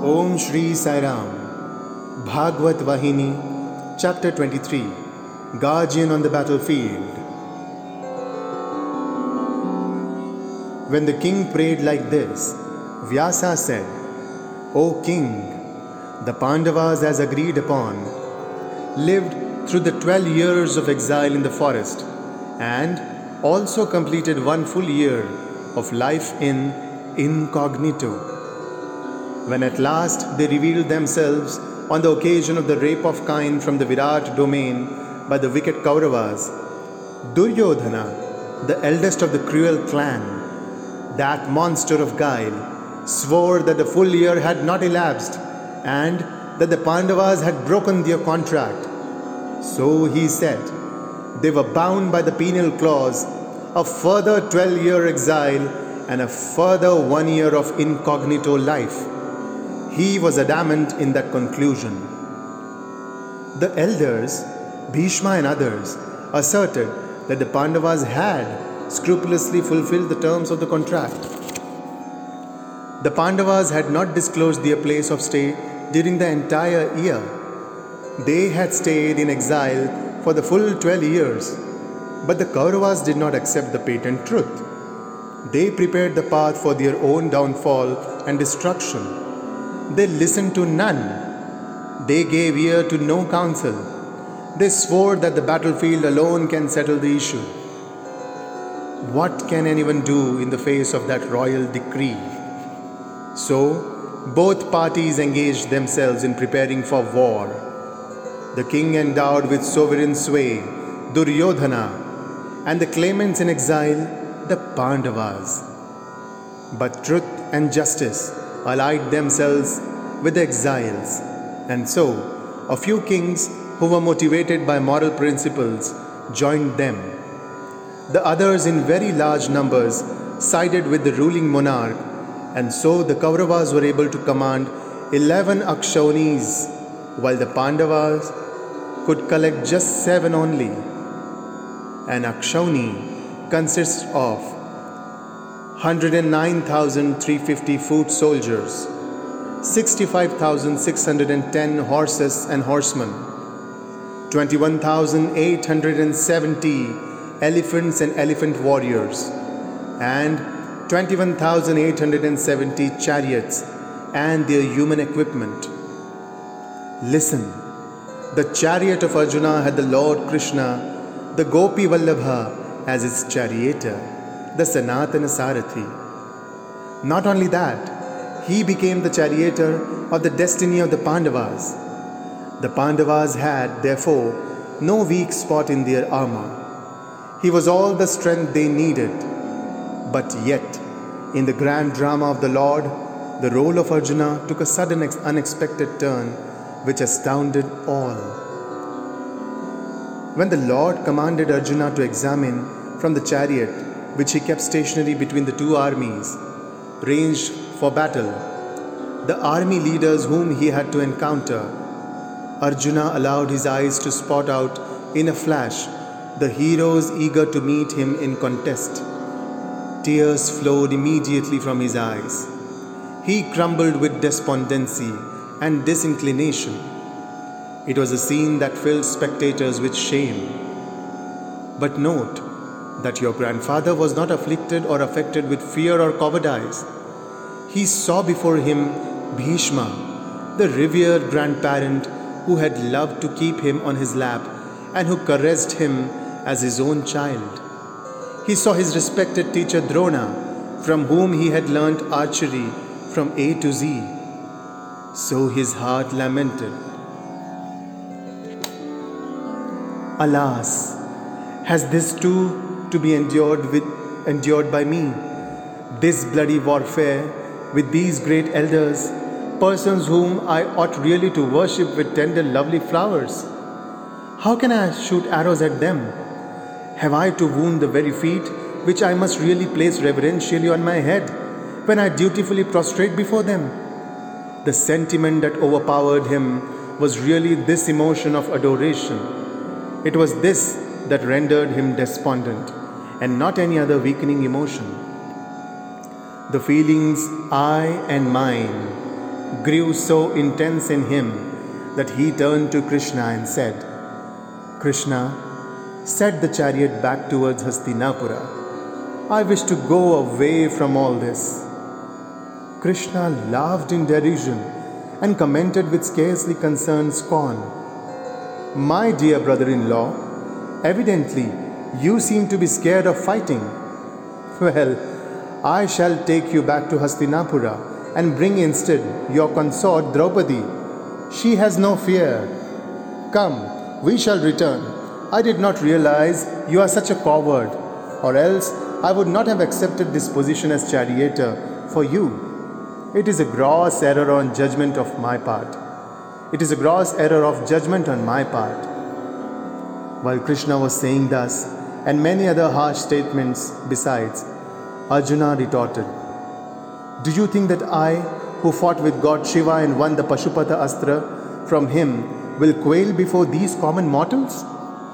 Om Shri Sai Ram. Bhagavad Vahini, Chapter 23. Guardian on the Battlefield. When the king prayed like this, Vyasa said, O king, the Pandavas, as agreed upon, lived through the 12 years of exile in the forest and also completed 1 full year of life in incognito. When at last they revealed themselves on the occasion of the rape of kine from the Virat domain by the wicked Kauravas, Duryodhana, the eldest of the cruel clan, that monster of guile, swore that the full year had not elapsed and that the Pandavas had broken their contract. So he said, they were bound by the penal clause, a further 12-year exile and a further 1 year of incognito life. He was adamant in that conclusion. The elders, Bhishma and others, asserted that the Pandavas had scrupulously fulfilled the terms of the contract. The Pandavas had not disclosed their place of stay during the entire year. They had stayed in exile for the full 12 years, but the Kauravas did not accept the patent truth. They prepared the path for their own downfall and destruction. They listened to none. They gave ear to no counsel. They swore that the battlefield alone can settle the issue. What can anyone do in the face of that royal decree? So, both parties engaged themselves in preparing for war. The king endowed with sovereign sway, Duryodhana, and the claimants in exile, the Pandavas. But truth and justice allied themselves with the exiles, and so a few kings who were motivated by moral principles joined them. The others in very large numbers sided with the ruling monarch, and so the Kauravas were able to command 11 Akshaunis, while the Pandavas could collect just 7 only. An Akshauni consists of 109,350 foot soldiers, 65,610 horses and horsemen, 21,870 elephants and elephant warriors, and 21,870 chariots and their human equipment. Listen, the chariot of Arjuna had the Lord Krishna, the Gopi Vallabha, as its charioteer, the Sanatana Sarathi. Not only that, he became the charioteer of the destiny of the Pandavas. The Pandavas had, therefore, no weak spot in their armor. He was all the strength they needed. But yet, in the grand drama of the Lord, the role of Arjuna took a sudden unexpected turn which astounded all. When the Lord commanded Arjuna to examine from the chariot, which he kept stationary between the 2 armies, ranged for battle, the army leaders whom he had to encounter, Arjuna allowed his eyes to spot out in a flash the heroes eager to meet him in contest. Tears flowed immediately from his eyes. He crumbled with despondency and disinclination. It was a scene that filled spectators with shame. But note that your grandfather was not afflicted or affected with fear or cowardice. He saw before him Bhishma, the revered grandparent who had loved to keep him on his lap and who caressed him as his own child. He saw his respected teacher Drona, from whom he had learnt archery from A to Z. So his heart lamented. Alas, has this too to be endured by me? This bloody warfare with these great elders, persons whom I ought really to worship with tender lovely flowers. How can I shoot arrows at them? Have I to wound the very feet which I must really place reverentially on my head when I dutifully prostrate before them? The sentiment that overpowered him was really this emotion of adoration. It was this that rendered him despondent, and not any other weakening emotion. The feelings I and mine grew so intense in him that he turned to Krishna and said, "Krishna, set the chariot back towards Hastinapura. I wish to go away from all this." Krishna laughed in derision and commented with scarcely concerned scorn, "My dear brother-in-law, evidently you seem to be scared of fighting. Well, I shall take you back to Hastinapura and bring instead your consort Draupadi. She has no fear. Come, we shall return. I did not realize you are such a coward, or else I would not have accepted this position as charioteer for you. It is a gross error on judgment of my part. It is a gross error of judgment on my part." While Krishna was saying thus, and many other harsh statements besides, Arjuna retorted, "Do you think that I, who fought with God Shiva and won the Pashupata Astra from him, will quail before these common mortals?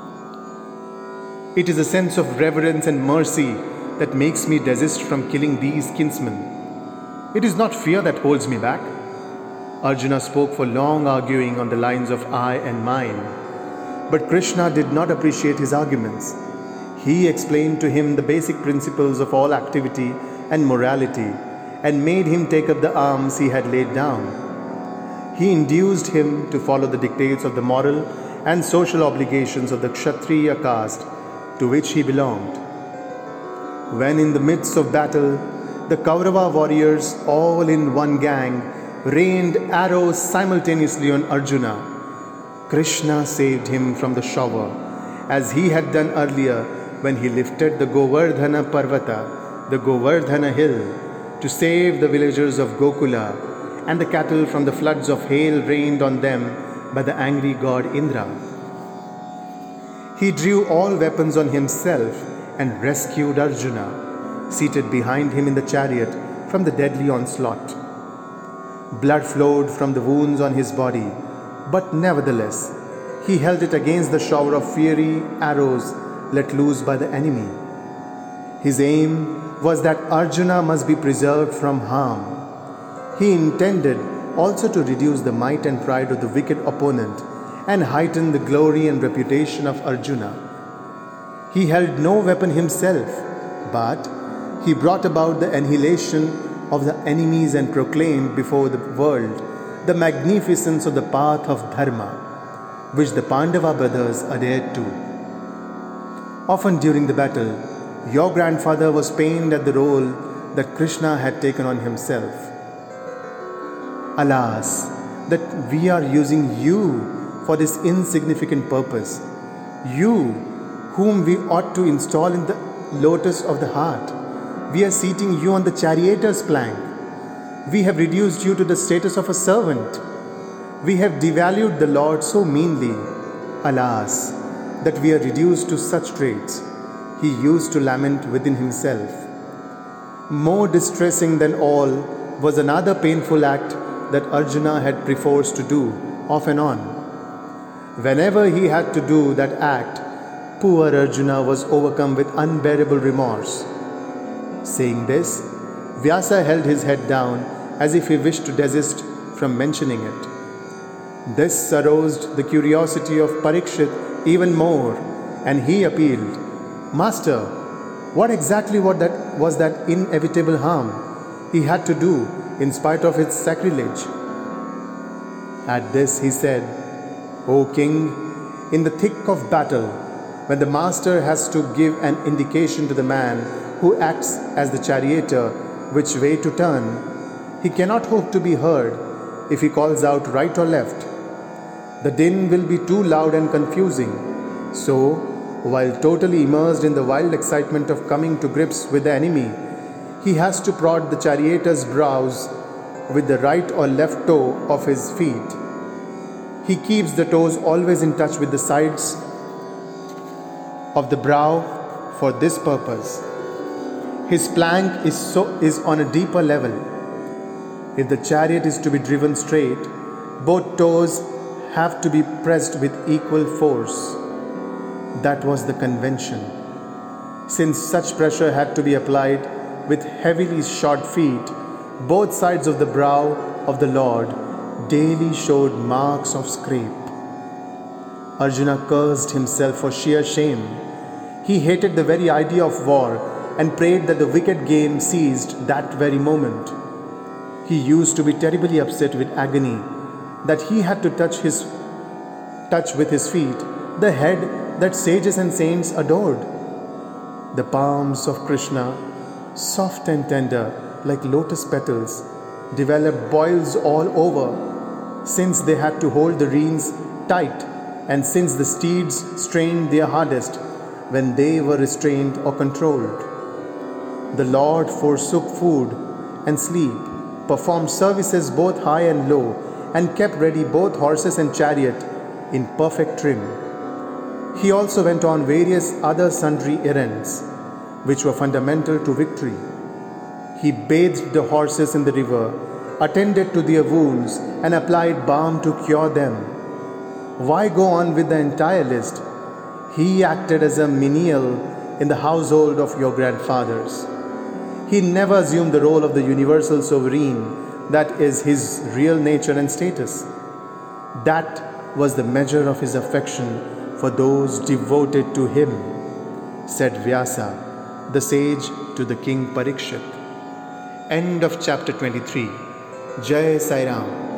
It is a sense of reverence and mercy that makes me desist from killing these kinsmen. It is not fear that holds me back." Arjuna spoke for long, arguing on the lines of I and mine. But Krishna did not appreciate his arguments. He explained to him the basic principles of all activity and morality and made him take up the arms he had laid down. He induced him to follow the dictates of the moral and social obligations of the Kshatriya caste to which he belonged. When in the midst of battle, the Kaurava warriors, all in one gang, rained arrows simultaneously on Arjuna, Krishna saved him from the shower, as he had done earlier when he lifted the Govardhana Parvata, the Govardhana hill, to save the villagers of Gokula and the cattle from the floods of hail rained on them by the angry god Indra. He drew all weapons on himself and rescued Arjuna, seated behind him in the chariot, from the deadly onslaught. Blood flowed from the wounds on his body, but nevertheless, he held it against the shower of fiery arrows let loose by the enemy. His aim was that Arjuna must be preserved from harm. He intended also to reduce the might and pride of the wicked opponent and heighten the glory and reputation of Arjuna. He held no weapon himself, but he brought about the annihilation of the enemies and proclaimed before the world the magnificence of the path of Dharma, which the Pandava brothers adhered to. Often during the battle, your grandfather was pained at the role that Krishna had taken on himself. Alas, that we are using you for this insignificant purpose, you whom we ought to install in the lotus of the heart. We are seating you on the charioteer's plank. We have reduced you to the status of a servant. We have devalued the Lord so meanly. Alas, that we are reduced to such traits, he used to lament within himself. More distressing than all was another painful act that Arjuna had perforce to do off and on. Whenever he had to do that act, poor Arjuna was overcome with unbearable remorse. Saying this, Vyasa held his head down as if he wished to desist from mentioning it. This aroused the curiosity of Parikshit even more, and he appealed, "Master, what exactly was that inevitable harm he had to do in spite of its sacrilege?" At this he said, "O king, in the thick of battle, when the master has to give an indication to the man who acts as the charioteer which way to turn, he cannot hope to be heard if he calls out right or left. The din will be too loud and confusing. So, while totally immersed in the wild excitement of coming to grips with the enemy, he has to prod the charioteer's brows with the right or left toe of his feet. He keeps the toes always in touch with the sides of the brow for this purpose. His plank is on a deeper level. If the chariot is to be driven straight, both toes have to be pressed with equal force. That was the convention. Since such pressure had to be applied with heavily shod feet, both sides of the brow of the Lord daily showed marks of scrape. Arjuna cursed himself for sheer shame. He hated the very idea of war and prayed that the wicked game ceased that very moment. He used to be terribly upset with agony that he had to touch with his feet the head that sages and saints adored. The palms of Krishna, soft and tender like lotus petals, developed boils all over, since they had to hold the reins tight and since the steeds strained their hardest when they were restrained or controlled. The Lord forsook food and sleep, performed services both high and low, and kept ready both horses and chariot in perfect trim. He also went on various other sundry errands, which were fundamental to victory. He bathed the horses in the river, attended to their wounds, and applied balm to cure them. Why go on with the entire list? He acted as a menial in the household of your grandfathers. He never assumed the role of the universal sovereign, that is his real nature and status. That was the measure of his affection for those devoted to him, said Vyasa, the sage, to the king Parikshit. End of chapter 23. Jai Sai Ram.